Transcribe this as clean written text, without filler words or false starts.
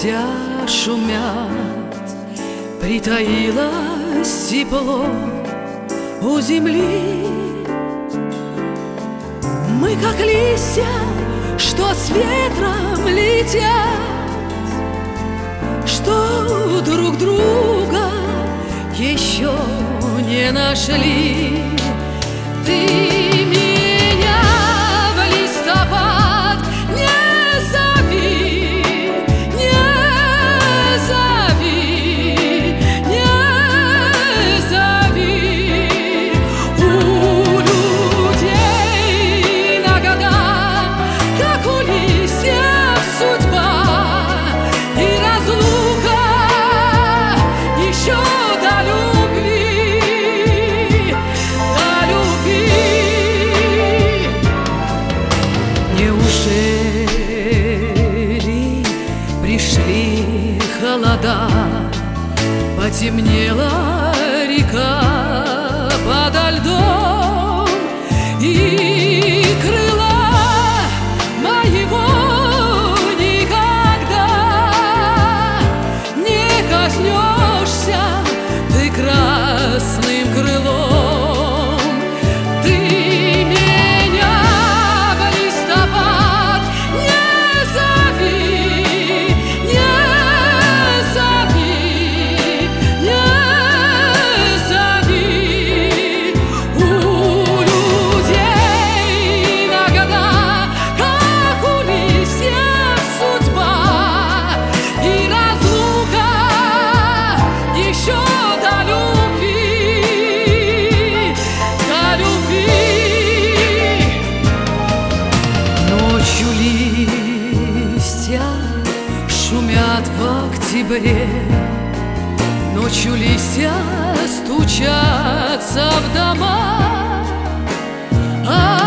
листья шумят, притаилось тепло у земли. Мы как листья, что с ветром летят, что друг друга еще не нашли. Ты меня в листопад не зови, не зови, не зови. У людей иногда, как у листьев, судьба и разлука еще до любви. Неужели пришли холода, потемнела река подо льдом, и крыла моего никогда не коснешься ты красным крылом. Ты меня в листопад не зови, не зови, не зови. У людей иногда, как у листьев, судьба и разлука еще до любви, до любви. Ночью листья шумят в октябре, ночью листья стучатся в дома.